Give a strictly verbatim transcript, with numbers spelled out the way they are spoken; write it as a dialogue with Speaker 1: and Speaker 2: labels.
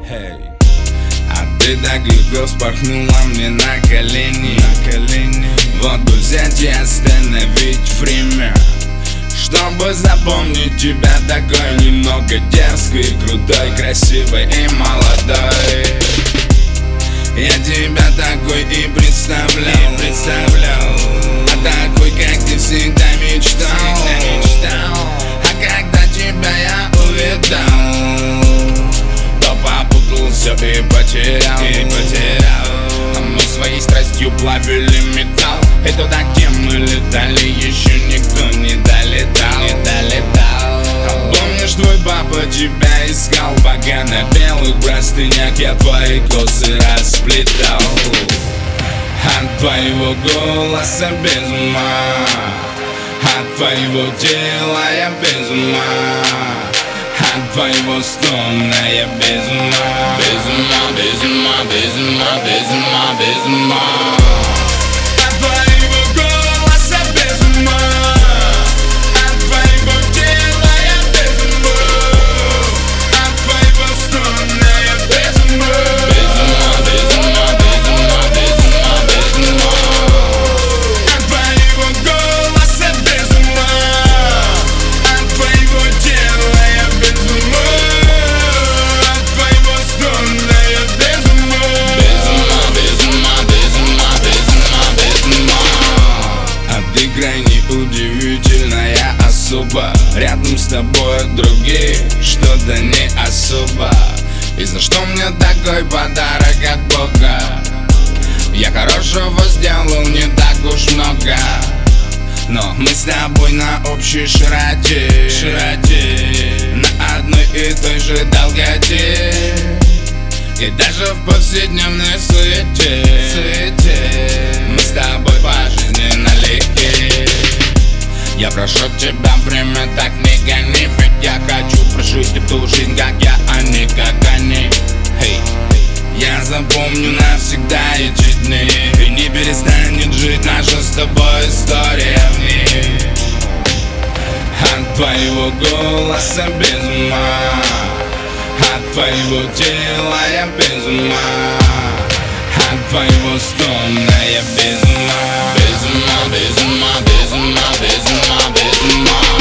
Speaker 1: Hey. А ты так легко вспорхнула мне на колени, на колени. Вот бы взять и остановить время, чтобы запомнить тебя такой немного дерзкой, крутой, красивой и молодой. Я тебя такой и представлял, и представлял. А такой, как ты, всегда мечтал, всегда мечтал. А когда тебя я увидал, то попутался и потерял, и потерял. А мы своей страстью плавили металл, и туда, где мы летали, еще никто не долетал, не долетал. А помнишь, твой папа тебя искал, пока на белых простынях я твои косы расплетал. От твоего голоса без ума, от твоего тела я без ума, от твоего стона я без ума, без ума, без ума, без ума, без ума, без ума. От твоего голоса без ума, от твоего тела я без ума, от твоего стона я без ума, без ума, без ума, без ума, без ума, без ума. От твоего голоса без ума, от твоего тела я без ума, от твоего стона я без ума, без ума, без ума, без ума, без ума, без ума. А ты крайне удивительная особа, рядом с тобой другие что-то не особо. И за что мне такой подарок от Бога? Я хорошего сделал не так уж много, но мы с тобой на общей широте, широте, на одной и той же долготе. И даже в повседневной суете, суете мы с тобой по жизни налегке. Я прошу тебя, время так не гони, ведь я хочу прожить эту жизнь, как я, а не как они. Hey. Я запомню навсегда эти дни, и не перестанет жить наша с тобой история в ней. От твоего голоса без ума, от твоего тела я без ума, от твоего стона я без ума, без ума, без ума, без ума, без ума, без ума.